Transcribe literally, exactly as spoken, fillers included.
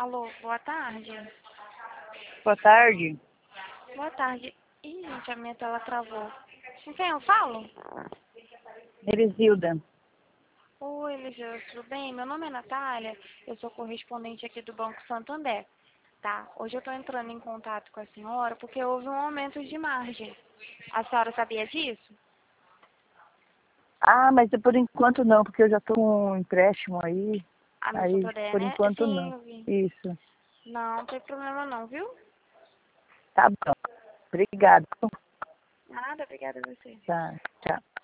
Alô, boa tarde. Boa tarde. Boa tarde. Ih, gente, a minha tela travou. Com quem eu falo? Elisildra. Oi, Eliseu, tudo bem? Meu nome é Natália, eu sou correspondente aqui do Banco Santander. Tá, hoje eu estou entrando em contato com a senhora porque houve um aumento de margem. A senhora sabia disso? Ah, mas por enquanto não, porque eu já estou com um empréstimo aí. Ah, no Aí, Santander, por né? enquanto Sim, não. eu vi. Isso. Não, não tem problema não, viu? Tá bom. Obrigada. Nada, obrigada a você. Tá, tchau.